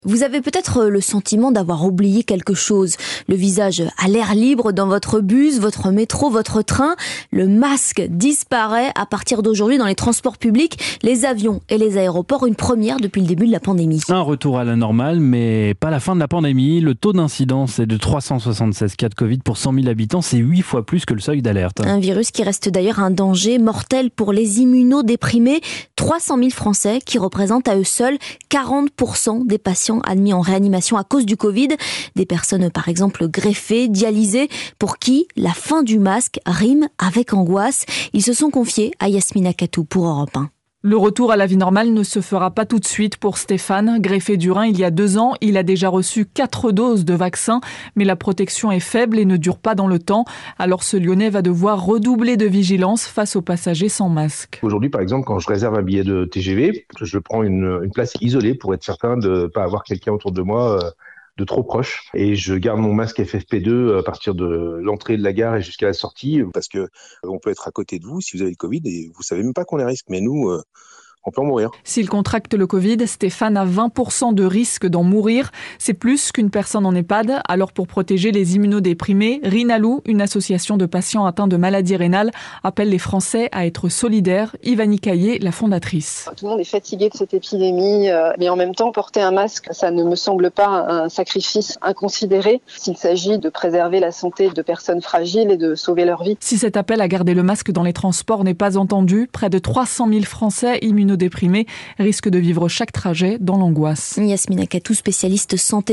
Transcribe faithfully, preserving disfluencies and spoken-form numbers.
Vous avez peut-être le sentiment d'avoir oublié quelque chose. Le visage à l'air libre dans votre bus, votre métro, votre train. Le masque disparaît à partir d'aujourd'hui dans les transports publics, les avions et les aéroports. Une première depuis le début de la pandémie. Un retour à la normale, mais pas la fin de la pandémie. Le taux d'incidence est de trois cent soixante-seize cas de Covid pour cent mille habitants. C'est huit fois plus que le seuil d'alerte. Un virus qui reste d'ailleurs un danger mortel pour les immunodéprimés. trois cent mille Français qui représentent à eux seuls quarante pour cent des patients admis en réanimation à cause du Covid. Des personnes par exemple greffées, dialysées, pour qui la fin du masque rime avec angoisse. Ils se sont confiés à Yasmina Katou pour Europe un. Le retour à la vie normale ne se fera pas tout de suite pour Stéphane. Greffé du rein il y a deux ans, il a déjà reçu quatre doses de vaccin, mais la protection est faible et ne dure pas dans le temps. Alors ce Lyonnais va devoir redoubler de vigilance face aux passagers sans masque. Aujourd'hui, par exemple, quand je réserve un billet de T G V, je prends une, une place isolée pour être certain de ne pas avoir quelqu'un autour de moi euh, de trop proche. Et je garde mon masque F F P deux à partir de l'entrée de la gare et jusqu'à la sortie, parce que on peut être à côté de vous si vous avez le Covid et vous savez même pas qu'on est à risque. Mais nous, euh, on peut en mourir. S'il contracte le Covid, Stéphane a vingt pour cent de risque d'en mourir. C'est plus qu'une personne en EHPAD. Alors pour protéger les immunodéprimés, Rinalou, une association de patients atteints de maladies rénales, appelle les Français à être solidaires. Ivani Caillé, la fondatrice. Tout le monde est fatigué de cette épidémie, mais en même temps, porter un masque, ça ne me semble pas un sacrifice inconsidéré s'il s'agit de préserver la santé de personnes fragiles et de sauver leur vie. Si cet appel à garder le masque dans les transports n'est pas entendu, près de trois cent mille Français immunodéprimés déprimés risquent de vivre chaque trajet dans l'angoisse. Yasmina Katou, spécialiste santé.